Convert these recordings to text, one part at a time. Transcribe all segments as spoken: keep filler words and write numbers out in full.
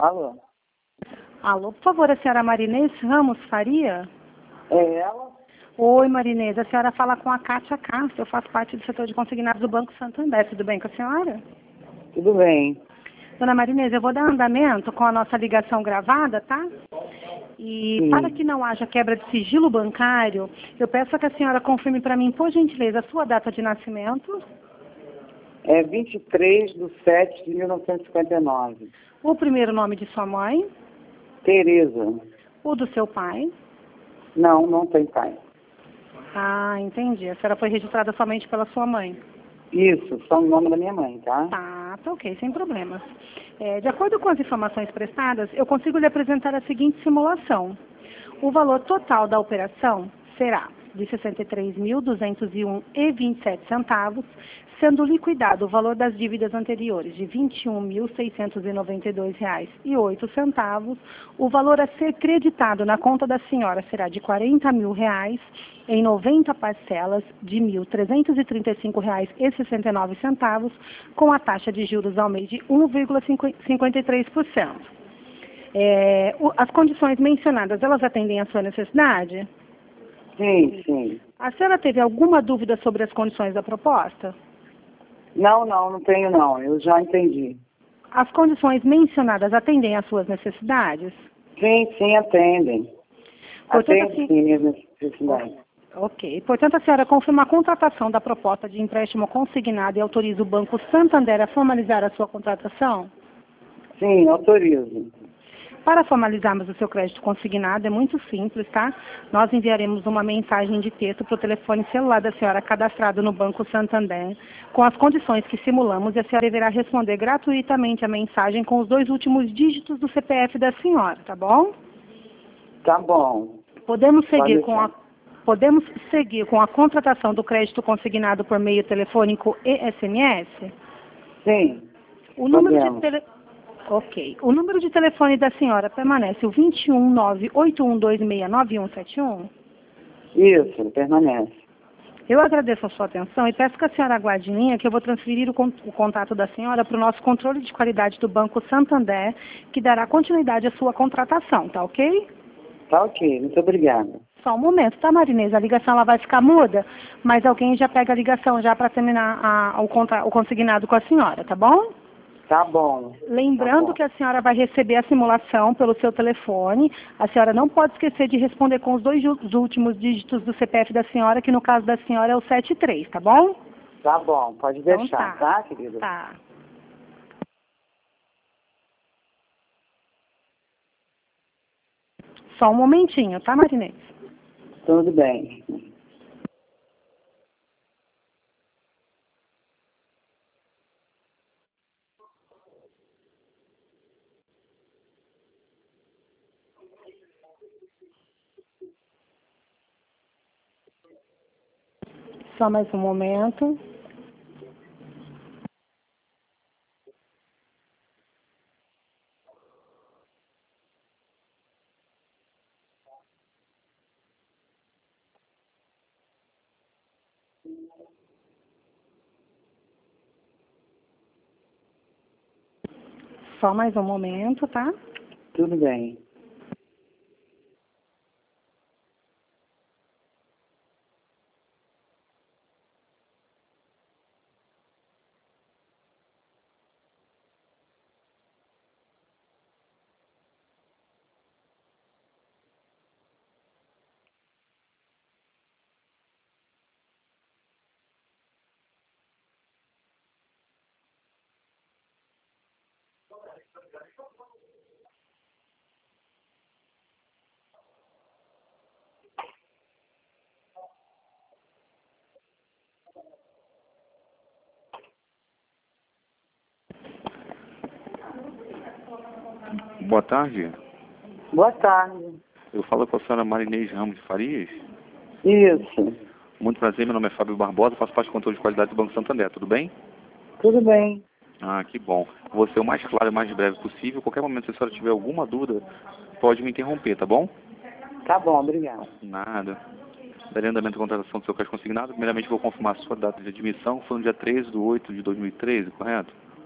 Alô? Alô, por favor, a senhora Marinês Ramos Faria? É ela? Oi, Marinês, a senhora fala com a Kátia Castro, eu faço parte do setor de consignados do Banco Santander, tudo bem com a senhora? Tudo bem. Dona Marinês, eu vou dar andamento com a nossa ligação gravada, tá? E Sim. para que não haja quebra de sigilo bancário, eu peço que a senhora confirme para mim, por gentileza, a sua data de nascimento, É vinte e três de sete de mil novecentos e cinquenta e nove. o primeiro nome de sua mãe, Tereza. o do seu pai. Não, não tem pai. Ah, entendi. A senhora foi registrada somente pela sua mãe. Isso, só o nome da minha mãe, tá? Tá, tá ok, sem problemas. É, de acordo com as informações prestadas, eu consigo lhe apresentar a seguinte simulação. O valor total da operação será de sessenta e três mil duzentos e um reais e vinte e sete centavos, sendo liquidado o valor das dívidas anteriores de vinte e um mil seiscentos e noventa e dois reais e oito centavos. O valor a ser creditado na conta da senhora será de quarenta mil reais em noventa parcelas de mil trezentos e trinta e cinco reais e sessenta e nove centavos, com a taxa de juros ao mês de um vírgula cinquenta e três por cento. É, o- as condições mencionadas, elas atendem à sua necessidade? Sim, sim. A senhora teve alguma dúvida sobre as condições da proposta? Não, não, não tenho não. Eu já entendi. As condições mencionadas atendem às suas necessidades? Sim, sim, atendem. Portanto, Atende assim, sim minhas necessidades. ok. Portanto, a senhora confirma a contratação da proposta de empréstimo consignado e autoriza o Banco Santander a formalizar a sua contratação? Sim, autorizo. Para formalizarmos o seu crédito consignado, é muito simples, tá? Nós enviaremos uma mensagem de texto para o telefone celular da senhora cadastrado no Banco Santander, com as condições que simulamos, e a senhora deverá responder gratuitamente a mensagem com os dois últimos dígitos do C P F da senhora, tá bom? Tá bom. Podemos seguir Pode com a, deixar. podemos seguir com a contratação do crédito consignado por meio telefônico e S M S? Sim, O número de podemos. tele... Ok. O número de telefone da senhora permanece o vinte e um, nove oito um dois seis nove um sete um? Isso, permanece. Eu agradeço a sua atenção e peço que a senhora aguarde em linha que eu vou transferir o, con- o contato da senhora para o nosso controle de qualidade do Banco Santander, que dará continuidade à sua contratação, tá ok? Tá ok, muito obrigada. Só um momento, tá, Marinês? A ligação ela vai ficar muda, mas alguém já pega a ligação já para terminar a- o, contra- o consignado com a senhora, tá bom? Tá bom. Lembrando Tá bom. que a senhora vai receber a simulação pelo seu telefone. A senhora não pode esquecer de responder com os dois ju- os últimos dígitos do C P F da senhora, que no caso da senhora é o setenta e três, tá bom? Tá bom, pode Então deixar, tá. tá, querida? Tá. Só um momentinho, tá, Marinês? Tudo bem. Só mais um momento. Só mais um momento, tá? Tudo bem. Boa tarde. Boa tarde. Eu falo com a senhora Marinês Ramos de Farias. Isso. Muito prazer, meu nome é Fábio Barbosa, faço parte do controle de qualidade do Banco Santander, tudo bem? Tudo bem. Ah, que bom. Vou ser o mais claro e mais breve possível. Qualquer momento, se a senhora tiver alguma dúvida, pode me interromper, tá bom? Tá bom, obrigada. Nada. Darei andamento à contratação do seu crédito consignado. Primeiramente, vou confirmar a sua data de admissão, que foi no dia treze de oito de dois mil e treze, correto?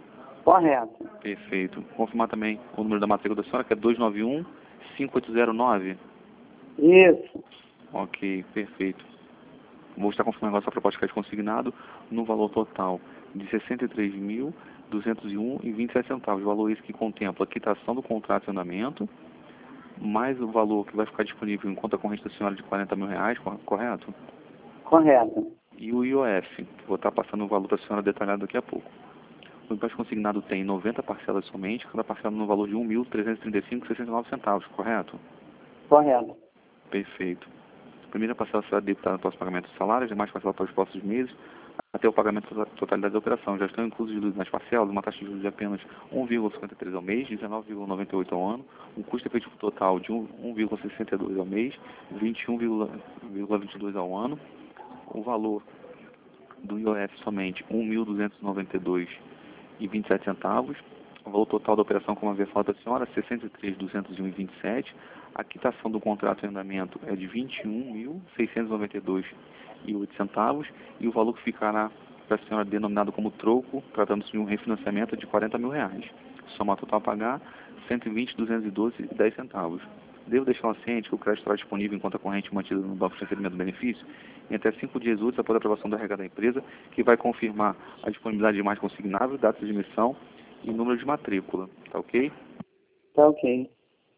Correto. Perfeito. Confirmar também o número da matrícula da senhora, que é dois nove um, cinco oito zero nove. Isso. Ok, perfeito. Vou estar confirmando agora a sua proposta de crédito consignado no valor total de sessenta e três mil, duzentos e um reais e vinte e sete centavos. Valor esse que contempla a quitação do contrato de andamento, mais o valor que vai ficar disponível em conta corrente da senhora de quarenta mil reais, correto? Correto. E o I O F, que vou estar passando o valor para a senhora detalhado daqui a pouco. O empréstimo consignado tem noventa parcelas somente, cada parcela no valor de um mil trezentos e trinta e cinco reais e sessenta e nove centavos, correto? Correto. Perfeito. A primeira parcela será debitada após o pagamento do salário, as demais parcelas após os próximos meses, até o pagamento da totalidade da operação. Já estão inclusos nas parcelas uma taxa de juros de apenas um vírgula cinquenta e três ao mês, dezenove vírgula noventa e oito ao ano, um custo efetivo total de um vírgula sessenta e dois ao mês, vinte e um vírgula vinte e dois ao ano, o valor do I O F somente um mil duzentos e noventa e dois reais e vinte e sete centavos, o valor total da operação, como havia falado para a senhora, sessenta e três mil duzentos e um reais e vinte e sete centavos, a quitação do contrato em andamento é de vinte e um mil seiscentos e noventa e dois reais e oito centavos, e o valor que ficará para a senhora denominado como troco, tratando-se de um refinanciamento de quarenta mil reais. Soma total a pagar cento e vinte mil duzentos e doze reais e dez centavos. Devo deixar ciente que o crédito estará disponível em conta corrente mantida no banco de recebimento do benefício em até cinco dias úteis após a aprovação da regata da empresa, que vai confirmar a disponibilidade de mais consignável, data de emissão e número de matrícula. Tá ok? Tá ok.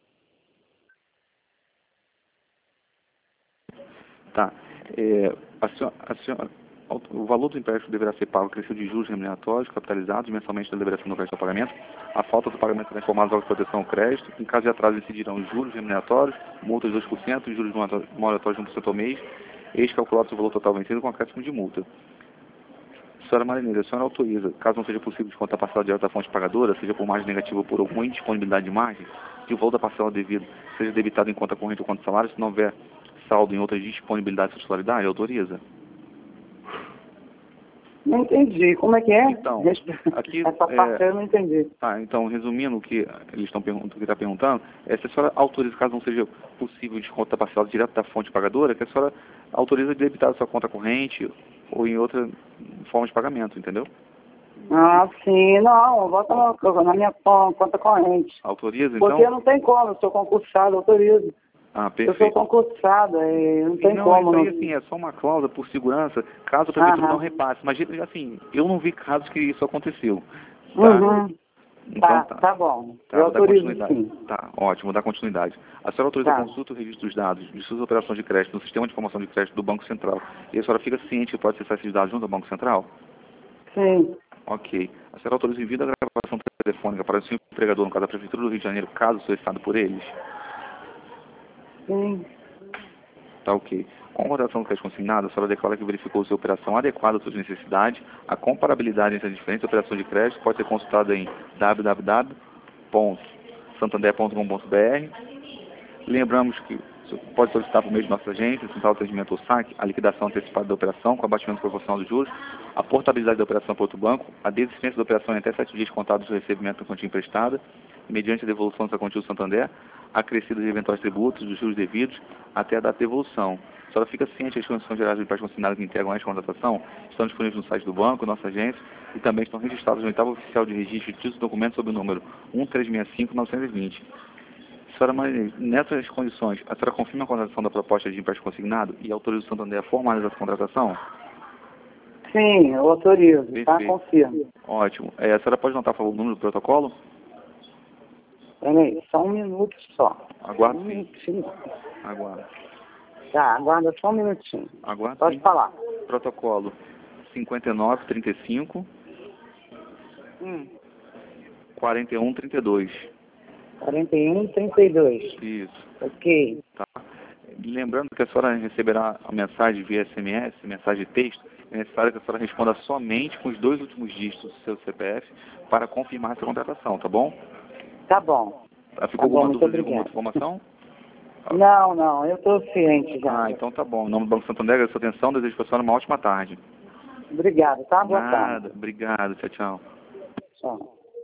Tá. É, a senhora, a senhora, o valor do empréstimo deverá ser pago crescido de juros remuneratórios capitalizados mensalmente da deliberação do crédito ao pagamento. A falta do pagamento será informada ao proteção ao crédito. Em caso de atraso, incidirão juros remuneratórios, multas de dois por cento, juros moratórios de um por cento ao mês, ex calculado o valor total vencido com acréscimo de multa. Senhora Marineira, a senhora autoriza, caso não seja possível descontar a parcela direta da fonte pagadora, seja por margem negativa ou por alguma indisponibilidade de margem, que o valor da parcela devida seja debitado em conta corrente ou conta salário, se não houver saldo em outras disponibilidades de titularidade, autoriza? Não entendi. Como é que é? Então, aqui, essa parte é, eu não entendi. Tá, então, resumindo o que eles estão perguntando, o que está perguntando, é se a senhora autoriza, caso não seja possível desconto da parcela direto da fonte pagadora, que a senhora autoriza debitar a sua conta corrente ou em outra forma de pagamento, entendeu? Ah, sim. Não, bota na, na minha conta corrente. Autoriza, então? Porque não tem como, eu sou concursado, autorizo. Ah, perfeito. Eu sou concursada, não tem não, como. Isso aí, não... assim, é só uma cláusula por segurança, caso a prefeitura Aham. não repasse. Mas, assim, eu não vi casos que isso aconteceu. Tá? Uhum. Então, tá, tá. tá bom. Tá, eu vou dar autorizo, continuidade. sim. Tá, ótimo, vou dar continuidade. A senhora autoriza Tá. a consulta e o registro dos dados de suas operações de crédito no sistema de informação de crédito do Banco Central. E a senhora fica ciente que pode acessar esses dados junto ao Banco Central? Sim. Ok. A senhora autoriza o envio da gravação telefônica para o seu empregador, no caso da Prefeitura do Rio de Janeiro, caso solicitado por eles? Sim. Tá ok. Com a rotação do crédito consignado, a senhora declara que verificou sua operação adequada às suas necessidades. A comparabilidade entre as diferentes operações de crédito pode ser consultada em w w w ponto santander ponto com ponto b r. Lembramos que pode solicitar por meio de nossa agência, Central de Atendimento ou S A C, a liquidação antecipada da operação com abatimento proporcional dos juros, a portabilidade da operação para outro banco, a desistência da operação em até sete dias contados do recebimento da quantia emprestada, mediante a devolução dessa quantia do Santander, acrescido de eventuais tributos, dos juros devidos, até a data de devolução. A senhora fica ciente que as condições gerais do empréstimo consignado que integram esta contratação estão disponíveis no site do banco, nossa agência, e também estão registrados no oitavo oficial de registro de títulos e documentos sob o número um três seis cinco nove dois zero. Senhora Maria, nessas condições, a senhora confirma a contratação da proposta de empréstimo consignado e autoriza o Santander a formalizar essa contratação? Sim, eu autorizo, Perfeito. tá? Confirmo. Ótimo. É, a senhora pode notar, por favor, o número do protocolo? Peraí, só um minuto só. Aguardo Um sim. minutinho. Aguardo. Tá, aguarda só um minutinho. Aguardo Pode sim. falar. Protocolo cinquenta e nove, trinta e cinco, Hum. quarenta e um, trinta e dois. quarenta e um, trinta e dois. Isso. Ok. Tá. Lembrando que a senhora receberá a mensagem via S M S, mensagem de texto, é necessário que a senhora responda somente com os dois últimos dígitos do seu C P F para confirmar essa contratação, tá bom? Tá bom. Ah, ficou Tá bom, alguma muito dúvida de alguma obrigada. outra informação? Não, não, eu estou ciente já. Ah, então tá bom. Em nome do Banco Santander, agradeço a sua atenção, desejo para a senhora uma ótima tarde. Obrigado, tá? Boa tarde. Nada, obrigado, tchau, tchau. Tchau.